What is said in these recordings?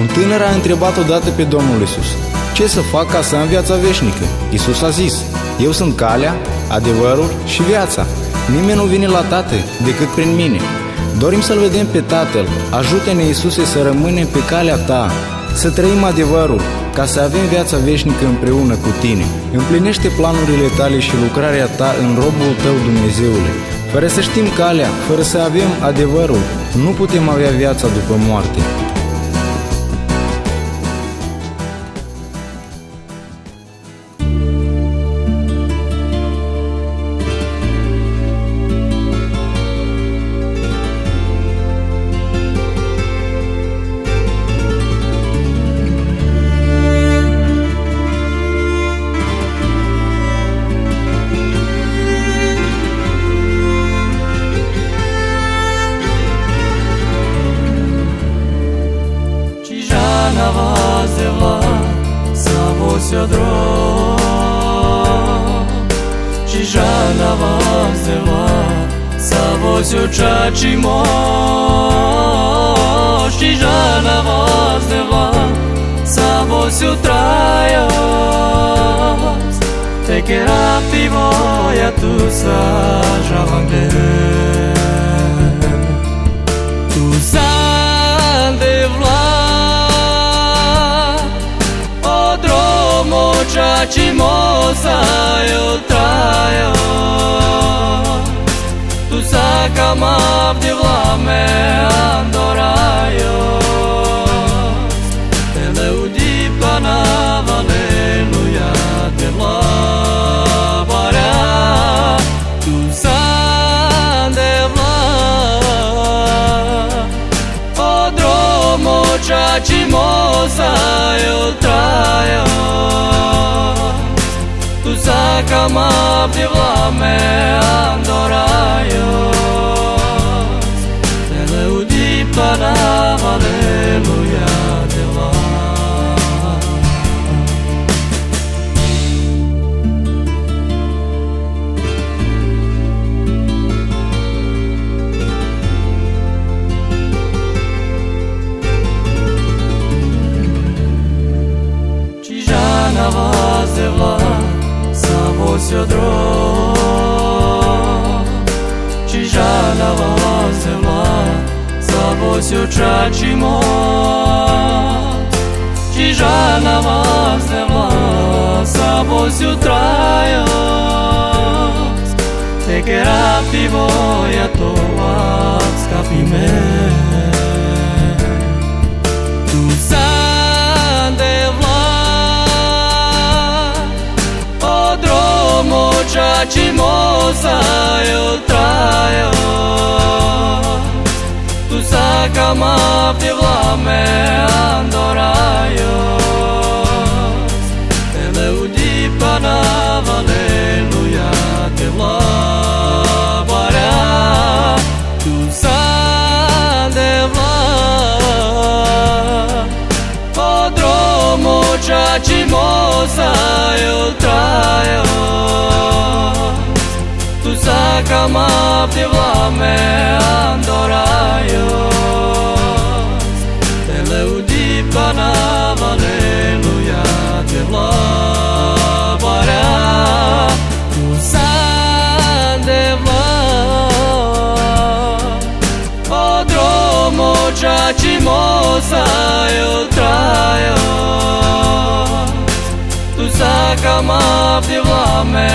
tânăr a întrebat odată pe Domnul Iisus: ce să fac ca să am viața veșnică? Iisus a zis: eu sunt calea, adevărul și viața. Nimeni nu vine la Tată decât prin mine. Dorim să-L vedem pe Tatăl. Ajută-ne, Iisuse, să rămânem pe calea Ta, să trăim adevărul, ca să avem viața veșnică împreună cu Tine. Împlinește planurile Tale și lucrarea Ta în robul Tău, Dumnezeule. Fără să știm calea, fără să avem adevărul, nu putem avea viața după moarte. Žana vazela sa vozio čačimo Žana vazela sa vozio trajas te che rapi voia tu sa javande tu san de vla o dromo čačimo sa eu Cama de vlame andoraios Teleudi panava aleluia te vlabarea Tu san de vla O dromo čačimosa eu traios Tu sa cama de vlame andoraios Aleluia de la Cijana vazela sa vosio dro Cijana vazela Vosio čačimo Žana vazela sa vosio trajos te che rapi voia toac scapime Tu san de vla O dromo čačimo sa eu trajos Cama de vlame andoraios Teleudi panava aleluia te vlabarea Tu san de vla O dromo čačimosa eu traios Tu sa cama de vlame andoraios Panava aleluia te vlabarea Tu san de vla O dromo čačimosa eu traios Tu sa cama de vlame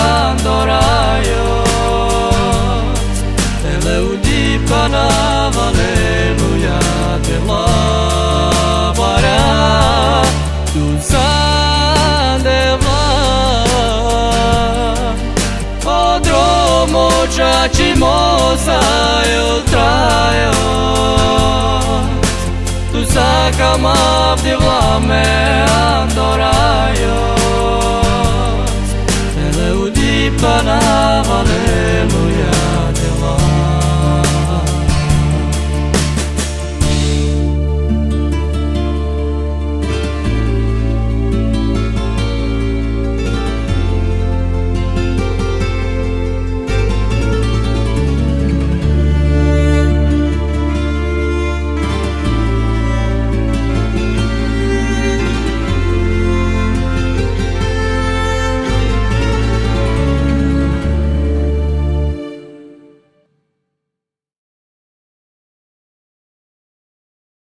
andoraios Teleudi panava aleluia te vlabarea Tu san de vla O dromo čačimosa eu traios Tu sa cama de vlame andoraios Teleudi panava